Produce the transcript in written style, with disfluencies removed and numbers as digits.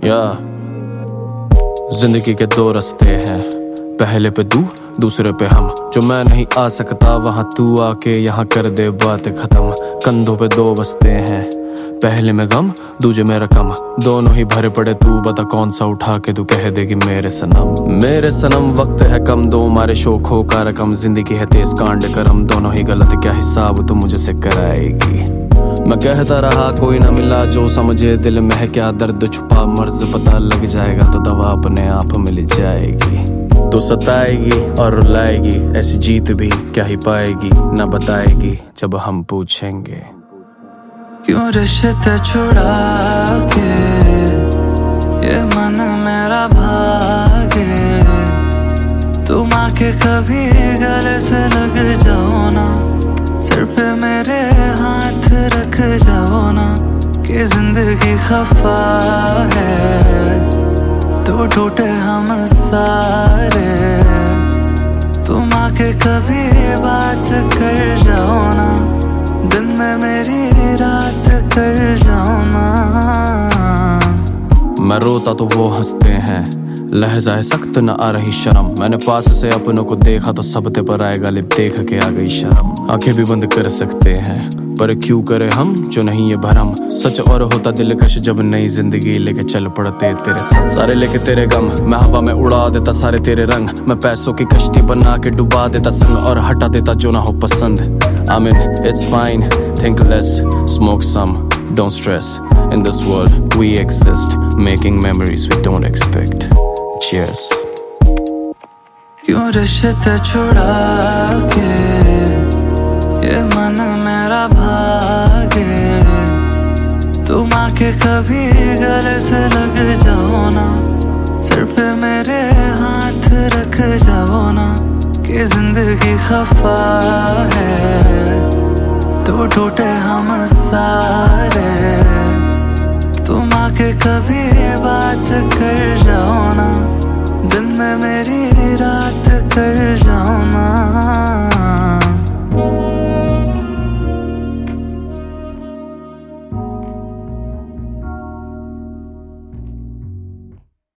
या जिंदगी के दो रास्ते हैं, पहले पे तू दूसरे पे हम। जो मैं नहीं आ सकता वहां तू आके यहाँ कर दे बात खत्म। कंधों पे दो बस्ते हैं, पहले में गम दूजे में रकम। दोनों ही भरे पड़े, तू बता कौन सा उठा के तू कह देगी मेरे सनम। वक्त है कम, दो मारे शोखों का रकम। जिंदगी है तेज कांड करम, दोनों ही गलत, क्या हिसाब तू मुझसे कराएगी। मैं कहता रहा कोई ना मिला जो समझे, दिल में है क्या दर्द छुपा। मर्ज पता लग जाएगा तो दवा अपने आप मिल जाएगी। तो सताएगी और रुलाएगी, ऐसी जीत भी क्या ही पाएगी। ना बताएगी जब हम पूछेंगे क्यों रिश्ते छुड़ा के ये मन मेरा भागे। तुम आके कभी गले से लग जाओ ना, सिर पे मेरे हाथ रख जाओ ना। कि जिंदगी खफा है तो टूटे हम सारे। तुम आके कभी बात कर जाओ ना, दिन में मेरी रात कर जाओ ना। मैं रोता तो वो हंसते हैं, लहजा है सख्त न आ रही शर्म। मैंने पास से अपनों को देखा तो सबते पर आएगा, लिप देख के आ गई शर्म। आंखें भी बंद कर सकते हैं पर क्यों करे हम जो नहीं ये भरम। सच और होता दिलकश जब नई जिंदगी लेके चल पड़ते तेरे संग। सारे लेके तेरे गम मैं हवा में उड़ा देता सारे तेरे रंग। मैं पैसों की कश्ती बना के डुबा देता संग और हटा देता जो ना हो पसंद। I mean, it's fine, think less, smoke some, don't stress. In this world we exist, making memories we don't expect. Cheers. क्यों रिश्ते छुड़ा के ये मन मेरा भागे। तुम आके कभी गले से लग जाओ ना, सिर पे मेरे हाथ रख जाओ ना। कि जिंदगी खफा है तो टूटे हम सारे। तुम आके कभी बात कर जाओ ना, दिन में मेरी